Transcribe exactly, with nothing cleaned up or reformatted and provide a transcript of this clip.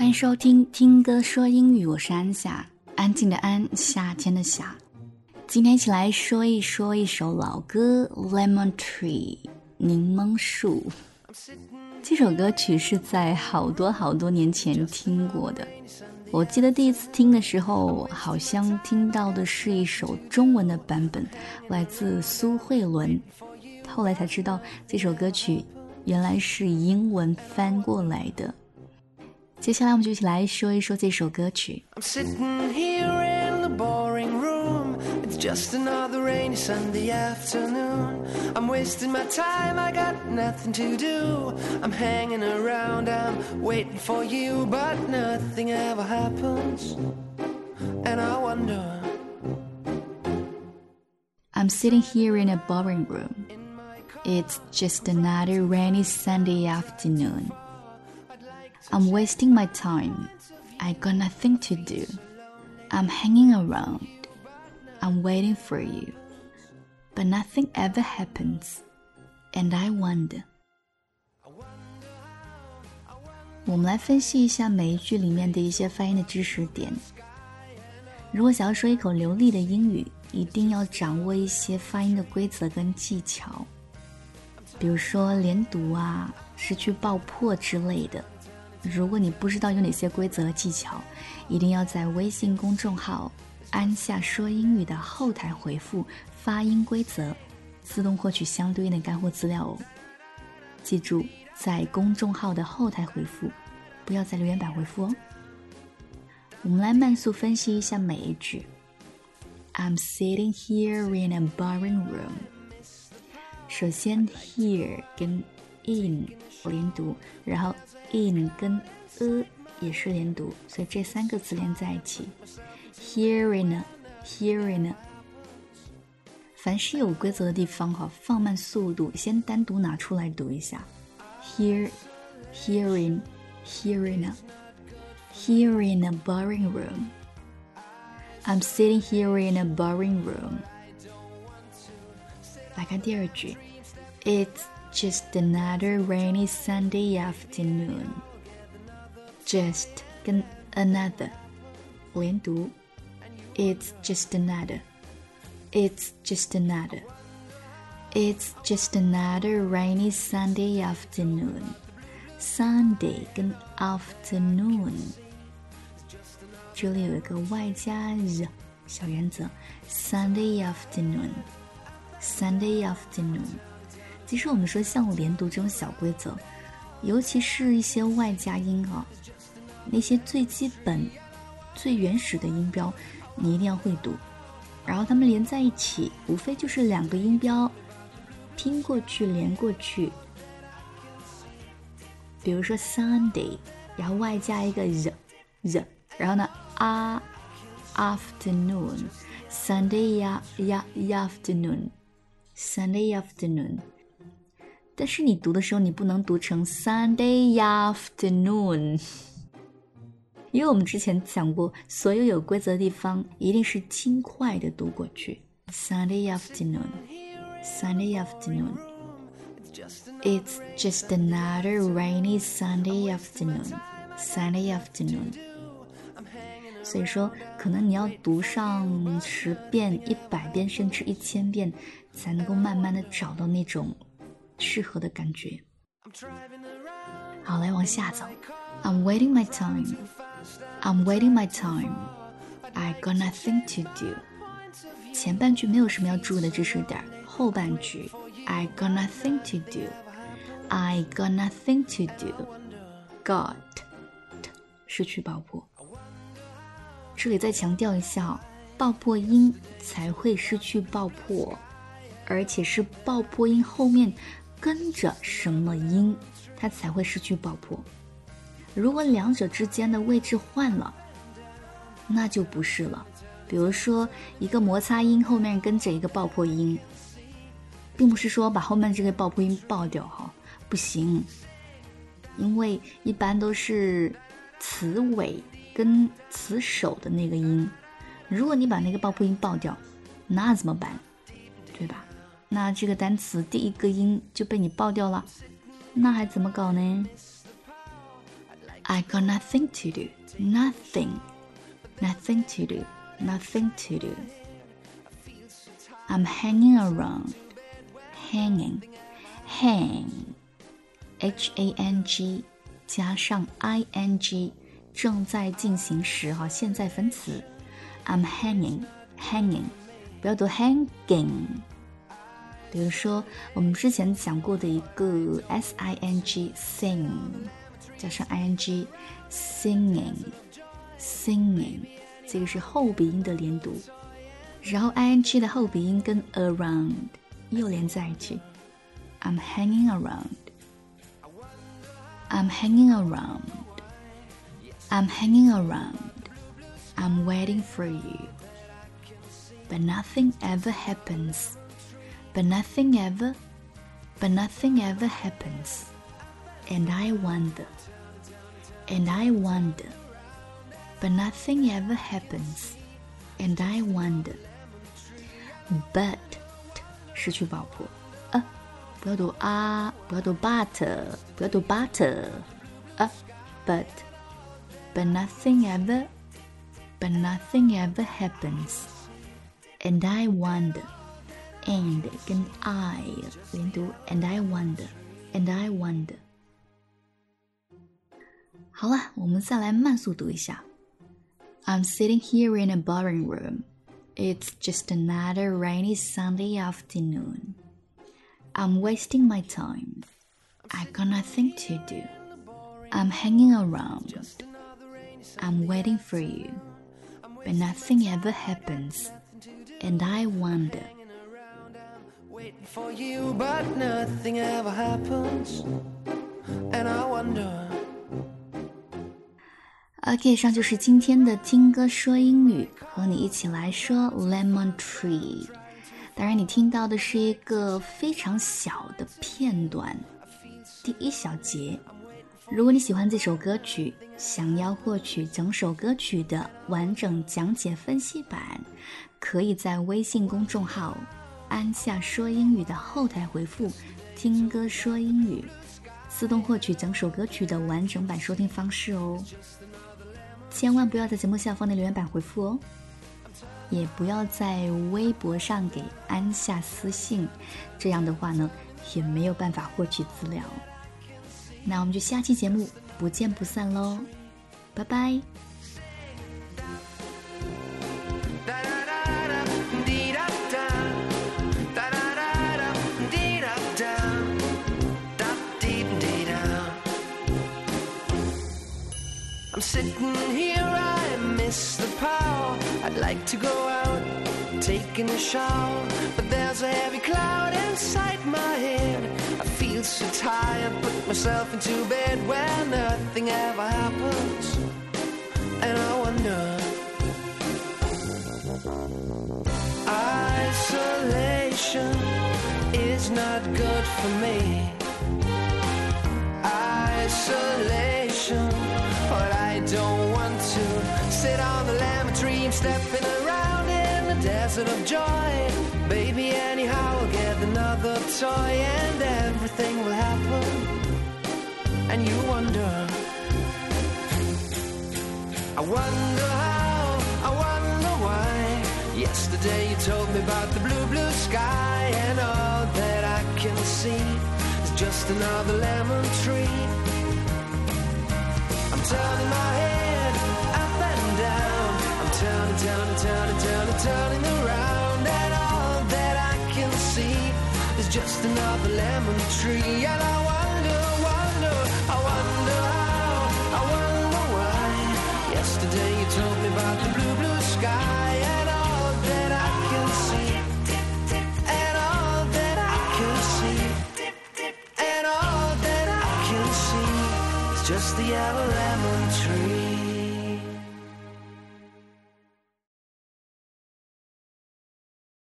欢迎收听听歌说英语，我是安夏，安静的安，夏天的夏。今天一起来说一说一首老歌 Lemon Tree 柠檬树。这首歌曲是在好多好多年前听过的，我记得第一次听的时候好像听到的是一首中文的版本，来自苏慧伦，后来才知道这首歌曲原来是英文翻过来的。接下来我们就一起来说一说这首歌曲。 I'm sitting here in the boring room. It's just another rainy Sunday afternoon. I'm wasting my time, I got nothing to do. I'm hanging around, I'm waiting for you, but nothing ever happens. And I wonder. I'm sitting here in a boring room. It's just another rainy Sunday afternoon. I'm wasting my time. I got nothing to do. I'm hanging around. I'm waiting for you. But nothing ever happens. And I wonder. 我们来分析一下每一句里面的一些发音的知识点。如果想要说一口流利的英语，一定要掌握一些发音的规则跟技巧。比如说连读啊、失去爆破之类的。如果你不知道有哪些规则和技巧，一定要在微信公众号安夏说英语的后台回复发音规则，自动获取相对应的干货资料哦。记住，在公众号的后台回复，不要在留言板回复哦。我们来慢速分析一下每一句。 I'm sitting here in a boring room。 首先 here 跟 in 连读，然后 in 跟 a 也是连读，所以这三个词连在一起。 Here in a Here in a 凡是有规则的地方放慢速度，先单独拿出来读一下。 Here Here in Here in a Here in a boring room。 I'm sitting here in a boring room。 来看第二句。 It's just another rainy Sunday afternoon。 Just 跟 another 连读。 It's just another It's just another It's just another rainy Sunday afternoon。 Sunday 跟 afternoon 这里有一个外加 z 小原则。 Sunday afternoon Sunday afternoon。 其实我们说像连读这种小规则，尤其是一些外加音啊，那些最基本最原始的音标你一定要会读，然后它们连在一起无非就是两个音标拼过去连过去。比如说 Sunday 然后外加一个 z z， 然后呢 a afternoon Sunday ya ya afternoon Sunday afternoon。 但是你读的时候你不能读成 Sunday afternoon， 因为我们之前讲过，所有有规则的地方一定是轻快的读过去。 Sunday afternoon Sunday afternoon It's just another rainy Sunday afternoon Sunday afternoon。 所以说可能你要读上十遍一百遍甚至一千遍，才能够慢慢的找到那种适合的感觉。好，来往下走。 I'm waiting my time I'm waiting my time I got nothing to do。 前半句没有什么要注意的知识点，后半句 I got nothing to do I got nothing to do Got 失去爆破。这里再强调一下，爆破音才会失去爆破，而且是爆破音后面跟着什么音它才会失去爆破。如果两者之间的位置换了，那就不是了。比如说一个摩擦音后面跟着一个爆破音，并不是说把后面这个爆破音爆掉哈，不行，因为一般都是词尾跟词首的那个音，如果你把那个爆破音爆掉，那怎么办？对吧？那这个单词第一个音就被你爆掉了，那还怎么搞呢？ I got nothing to do. Nothing. Nothing to do. Nothing to do. I'm hanging around. Hanging. Hang. H A N G 加上 I N G 正在进行时哈，现在分词。I'm hanging. Hanging. 不要读 hanging。比如说我们之前讲过的一个 S I N G sing 加上 I N G singing singing 这个是后鼻音的连读，然后 I N G 的后鼻音跟 around 又连在一起。 I'm hanging around I'm hanging around I'm hanging around I'm waiting for you but nothing ever happens But nothing ever, but nothing ever happens. And I wonder, and I wonder. But nothing ever happens. And I wonder. But 失去爆破，啊，不要读啊，不要读 but， 不要读 but， 啊 ，but, but nothing ever, but nothing ever happens. And I wonder.And 跟 I 连读 And I wonder And I wonder 好了，我们再来慢速读一下 I'm sitting here in a boring room It's just another rainy Sunday afternoon I'm wasting my time I got nothing to do I'm hanging around I'm waiting for you But nothing ever happens And I wonder,Waiting for you, but nothing ever happens, and I wonder. OK， 以上就是今天的听歌说英语，和你一起来说 Lemon Tree。当然，你听到的是一个非常小的片段，第一小节。如果你喜欢这首歌曲，想要获取整首歌曲的完整讲解分析版，可以在微信公众号安夏说英语的后台回复听歌说英语，自动获取整首歌曲的完整版收听方式哦。千万不要在节目下方的留言板回复哦，也不要在微博上给安夏私信，这样的话呢也没有办法获取资料。那我们就下期节目不见不散咯，拜拜。 I'm sitting here, I miss the power. I'd like to go out, taking a shower, but there's a heavy cloud inside my head. I feel so tired, put myself into bed where nothing ever happens, and I wonder. Isolation is not good for me. Isolation.But I don't want to sit on the lemon tree and stepping around in the desert of joy. Baby, anyhow, I'll get another toy and everything will happen. And you wonder, I wonder how, I wonder why. Yesterday you told me about the blue, blue sky, and all that I can see is just another lemon tree.Turning my head up and down, I'm turning, turning, turning, turning, turning around, and all that I can see is just another lemon tree. And I wonder, wonder, I wonder how, I wonder why. Yesterday you told me about the blue, blue sky, and all that I can see, and all that I can see, and all that I can see is just the yellow lemon tree.